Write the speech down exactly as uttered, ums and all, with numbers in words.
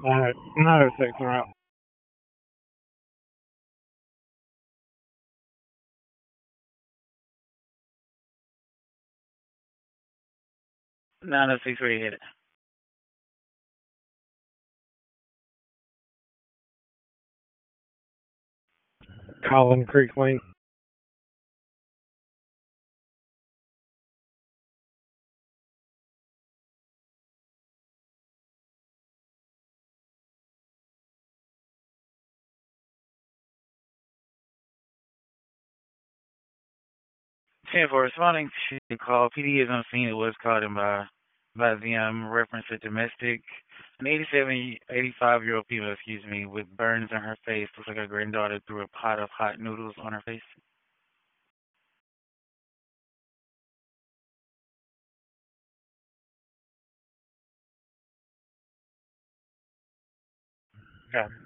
Uh, no, six route. nine oh six, where you hit it? Collin Creek Lane. ten for responding to the call. P D is on scene. It was called in by by the um reference to domestic. An eighty-seven, eighty-five year old female, excuse me, with burns on her face. Looks like her granddaughter threw a pot of hot noodles on her face. Okay.